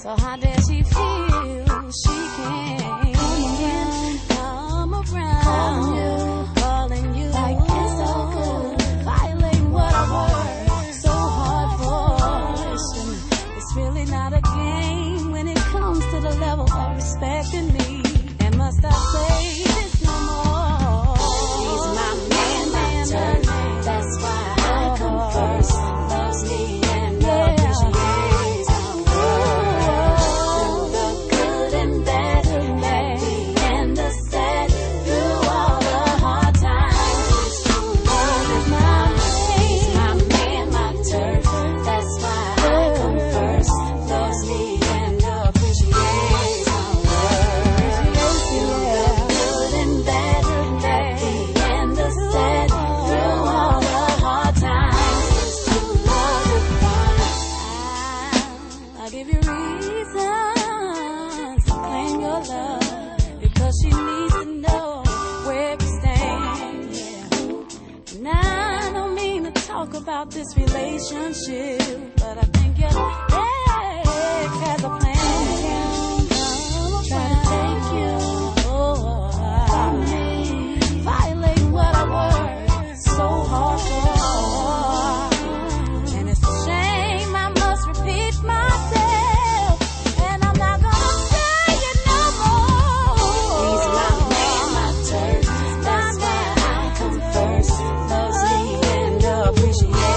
So how dare she feel she can't come around, calling you like it's so good, violating what I work so hard for. It's really not a game when it comes to the level of respecting me. And must I say this no more? He's my man, my turn. That's why I come first. Loves me and appreciates my work. Through the good and bad, happy and the sad, through all the hard times, his true love is my man. He's my man, my turn. That's why I come first. Loves me and appreciates my work. Through the good and bad, happy and the sad, through all the hard times, his true love is mine. I'll give you reasons to claim your love, because she needs to know where we stand. Yeah. And I don't mean to talk about this relationship, but I think your ex has a plan. Trying to take you from me, violating what I work so hard for. And it's a shame I must repeat myself, and I'm not gonna say it no more. He's my man, my turn. That's why I come first. Loves me and appreciates